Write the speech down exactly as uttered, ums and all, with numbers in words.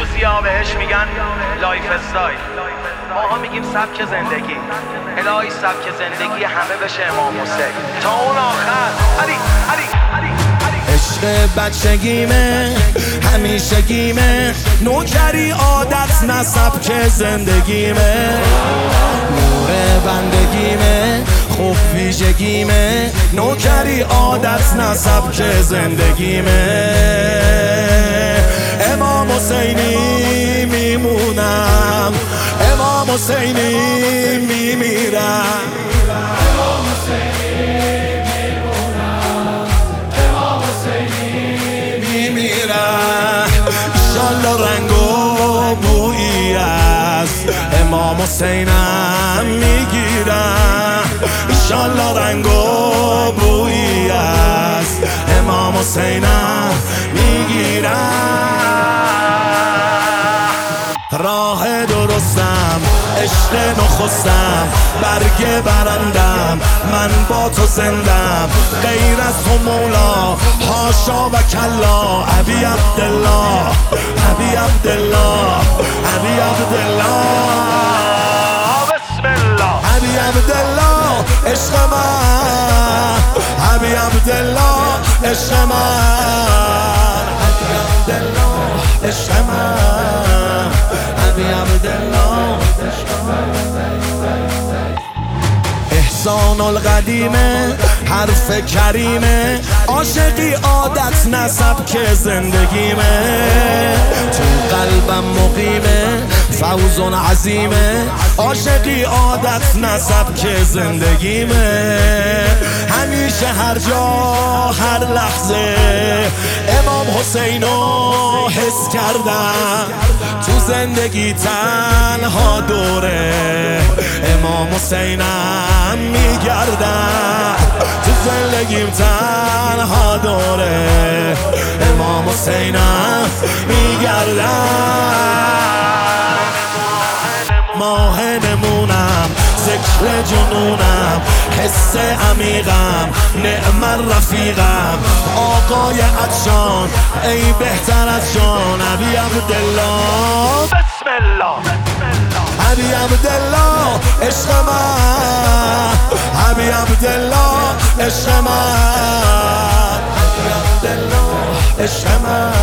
روزیا بهش میگن لایف استایل، ما ها میگیم سبک زندگی. الهی سبک زندگی همه بشه امام حسین تا اون آخر. علی علی علی عشق بچگیمه همیشگیمه، نوکری عادت نه سبک زندگیمه، نور بندگیمه خوب ویژگیمه، نوکری عادت نه سبک زندگیمه. امام حسینی میمونم، امام حسینی میمیرم، امام حسینی میمونم، امام حسینی میمیرم. انشالله رنگ و بویی از امام حسینم میگیرم، انشالله رنگ و بویی از امام حسینم میگیرم. راه درستم عشق نخستم، برگ برندم من با تو زندم، غیر از تو مولا حاشا و کلا. ابی عبدالله ابی عبدالله ابی عبدالله بسم الله. ابی عبدالله عشق من، ابی عبدالله عشق من، ابی عبدالله عشق من، ابی عبدالله عشق من. احسان القدیمه حرف کریمه، عاشقی عادت نه سبک زندگیمه، تو قلبم مقیمه فوز عظیمه، عاشقی عادت نه سبک زندگیمه. همیشه هر جا هر لحظه امام حسینو حس کردم، تو زندگی تنها دوره امام حسینم میگردم، تو زندگیم تنها دوره امام حسینم میگردم. ماه نمونم ذکر جنونم، حس عمیقم نعم رفیقم، آقای عطشان ای بهتر از جان. ابی عبدالله بسم الله. ابی عبدالله عشق من، ابی عبدالله عشق من، ابی عبدالله عشق من.